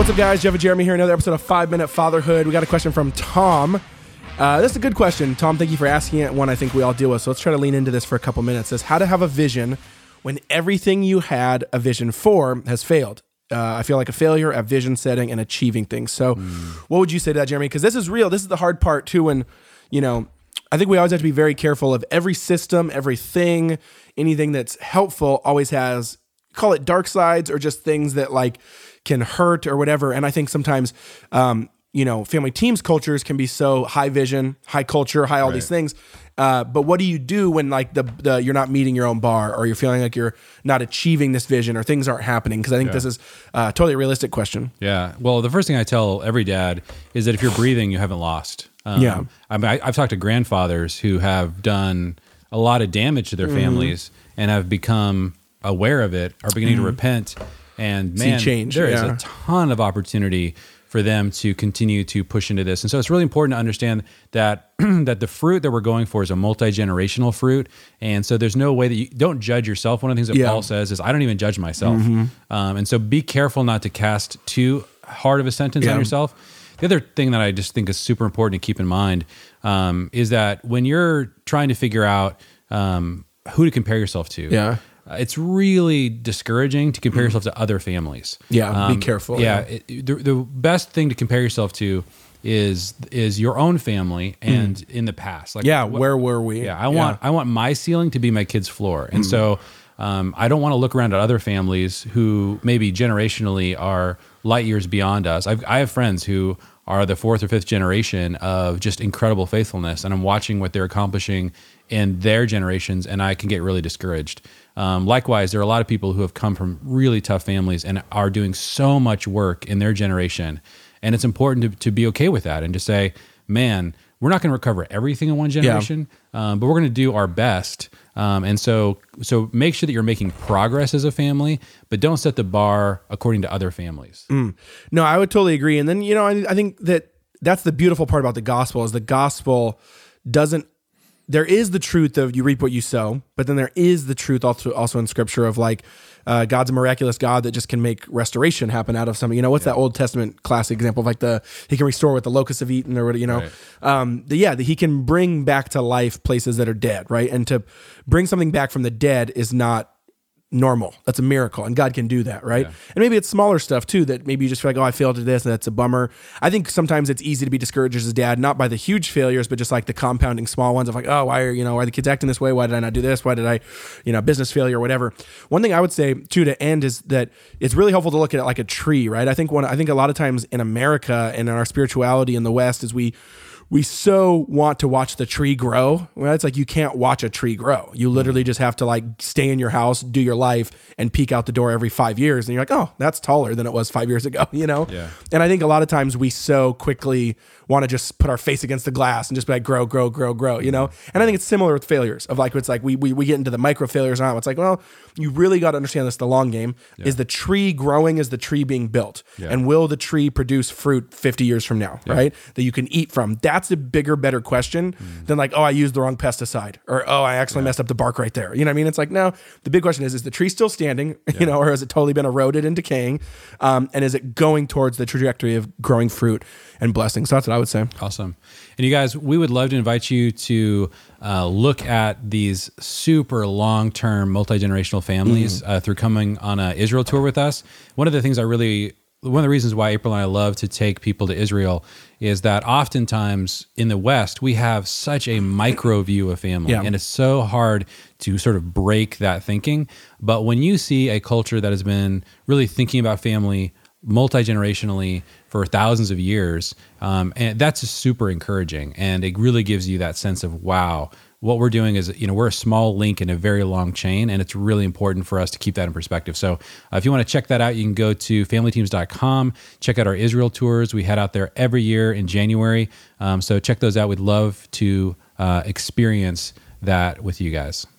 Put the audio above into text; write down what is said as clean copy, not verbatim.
What's up, guys? Jeff and Jeremy here. Another episode of 5 Minute Fatherhood. We got a question from Tom. This is a good question. Tom, thank you for asking it. One I think we all deal with. So let's try to lean into this for a couple minutes. It says, how to have a vision when everything you had a vision for has failed. I feel like a failure at vision setting and achieving things. So what would you say to that, Jeremy? Because this is real. This is the hard part too. When, I think we always have to be very careful of every system, everything, anything that's helpful always has, call it dark sides or just things that like can hurt or whatever. And I think sometimes, family teams cultures can be so high vision, high culture, high all these things. But what do you do when like the you're not meeting your own bar or you're feeling like you're not achieving this vision or things aren't happening? Because I think this is totally a realistic question. Yeah. Well, the first thing I tell every dad is that if you're breathing, you haven't lost. I've talked to grandfathers who have done a lot of damage to their families and have become aware of it, are beginning to repent. And man, there is a ton of opportunity for them to continue to push into this. And so it's really important to understand that that the fruit that we're going for is a multi-generational fruit. And so there's no way that you don't judge yourself. One of the things that Paul says is, I don't even judge myself. And so be careful not to cast too hard of a sentence on yourself. The other thing that I just think is super important to keep in mind is that when you're trying to figure out who to compare yourself to, it's really discouraging to compare yourself to other families. Be careful. The best thing to compare yourself to is your own family and in the past. Like, where were we? I want my ceiling to be my kid's floor, and so I don't want to look around at other families who maybe generationally are light years beyond us. I have friends who are the fourth or fifth generation of just incredible faithfulness, and I'm watching what they're accomplishing in their generations, and I can get really discouraged. Likewise, there are a lot of people who have come from really tough families and are doing so much work in their generation. And it's important to be okay with that and to say, man, we're not going to recover everything in one generation, but we're going to do our best. And so make sure that you're making progress as a family, but don't set the bar according to other families. No, I would totally agree. And then, I think that's the beautiful part about the gospel is the gospel there is the truth of you reap what you sow, but then there is the truth also in scripture of like, God's a miraculous God that just can make restoration happen out of something. What's that Old Testament classic example of like he can restore what the locusts have eaten or whatever, that he can bring back to life places that are dead, right? And to bring something back from the dead is not normal. That's a miracle, and God can do that, right? And maybe it's smaller stuff too that maybe you just feel like, I failed at this, and that's a bummer. I think sometimes it's easy to be discouraged as a dad, not by the huge failures, but just like the compounding small ones of like, why are the kids acting this way? Why did I not do this? Why did I, business failure or whatever. One thing I would say too to end is that it's really helpful to look at it like a tree, right? I think a lot of times in America and in our spirituality in the West is we so want to watch the tree grow. Well, it's like you can't watch a tree grow. You literally just have to like stay in your house, do your life, and peek out the door every 5 years. And you're like, oh, that's taller than it was 5 years ago, Yeah. And I think a lot of times we so quickly want to just put our face against the glass and just be like, grow, grow, grow, grow, And I think it's similar with failures of like, it's like we get into the micro failures now. It's like, well, you really got to understand this, the long game. Is the tree growing? Is the tree being built? And will the tree produce fruit 50 years from now, right? That you can eat from? That's a bigger, better question than like, I used the wrong pesticide or, I actually messed up the bark right there. You know what I mean? It's like, no, the big question is the tree still standing, or has it totally been eroded and decaying? And is it going towards the trajectory of growing fruit and blessing? So that's what I would say. Awesome. And you guys, we would love to invite you to look at these super long-term multi-generational families through coming on an Israel tour with us. One of the reasons why April and I love to take people to Israel is that oftentimes in the West, we have such a micro view of family, and it's so hard to sort of break that thinking. But when you see a culture that has been really thinking about family multi-generationally for thousands of years, and that's just super encouraging. And it really gives you that sense of, wow, what we're doing is, we're a small link in a very long chain, and it's really important for us to keep that in perspective. So if you want to check that out, you can go to familyteams.com, check out our Israel tours. We head out there every year in January. So check those out. We'd love to experience that with you guys.